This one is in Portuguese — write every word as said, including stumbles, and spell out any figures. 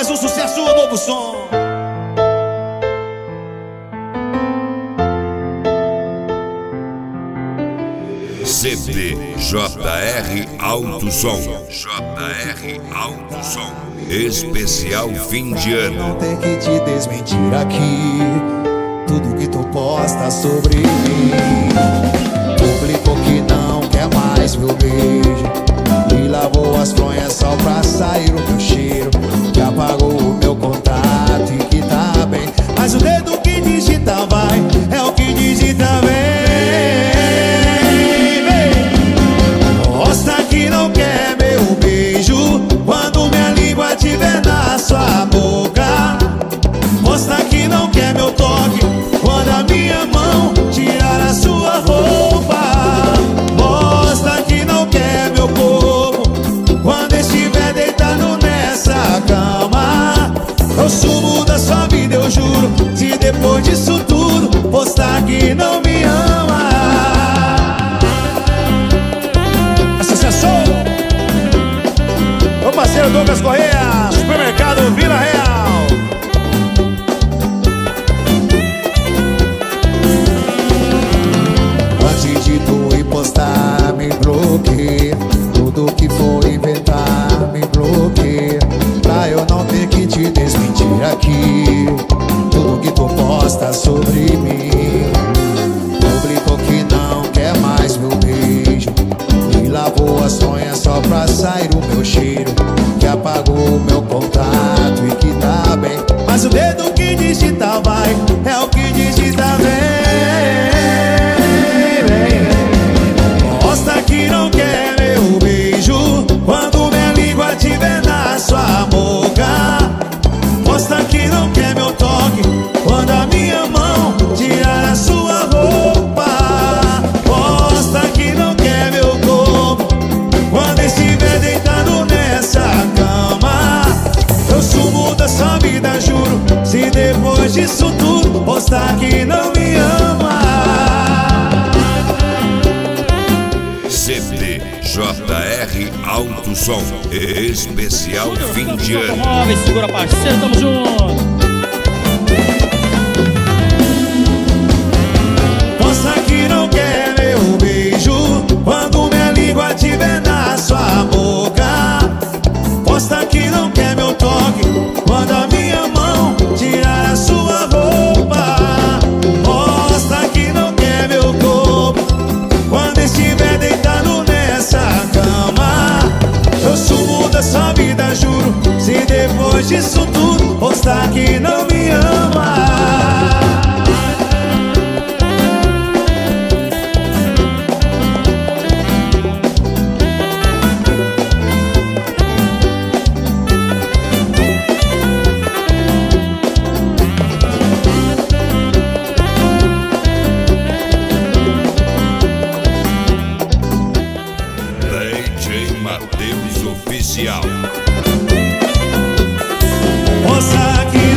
mais um sucesso, um novo som. C D J R Alto Som. J R Alto Som. Especial fim de ano. Não tem que te desmentir aqui tudo que tu posta sobre mim. Publicou que não quer mais meu beijo e lavou as fronhas só pra sair o meu cheiro. Que apagou o meu contato e que tá bem, mas o dedo que digita vai é o que digita bem. Mostra que não quer meu beijo quando minha língua tiver na sua boca. Mostra que não quer meu toque quando a minha mão tirar a sua roupa. Mostra que não quer meu corpo quando estiver deitado nessa cama. Eu sumo da sua vida, eu juro, se depois disso tudo postar que não me ama. Sucesso! Meu parceiro Douglas Correia, supermercado Vila Real. Antes de tu ir postar, me bloqueia. Tudo que for inventar, me bloqueia. Pra eu não ter que te desmentir aqui tudo que tu posta sobre mim. Publicou que não quer mais meu beijo e lavou as sonhas só pra sair o meu cheiro. Que apagou o meu contato e que tá bem, mas o dedo que digita vai é o que digita bem. Mostra que não quer meu beijo quando minha língua tiver na sua boca. Mostra que não quer meu toque quando a minha mão tirar a sua roupa. Mostra que não quer meu corpo quando estiver deitado nessa cama. Eu sumo da sua vida, juro, se depois disso tudo postar que não me ama. C D J R Alto Som. Especial fim de ano. Automóveis, segura parceiro, tamo junto. Mostra que não quer meu beijo quando minha língua tiver na sua boca. Mostra que não quer meu toque quando a minha mão tirar a sua roupa. Mostra que não quer meu corpo quando estiver deitado nessa cama. Eu sumo da sua vida, juro, se depois disso tudo postar que não me ama. D J Matheus Oficial. Mostra que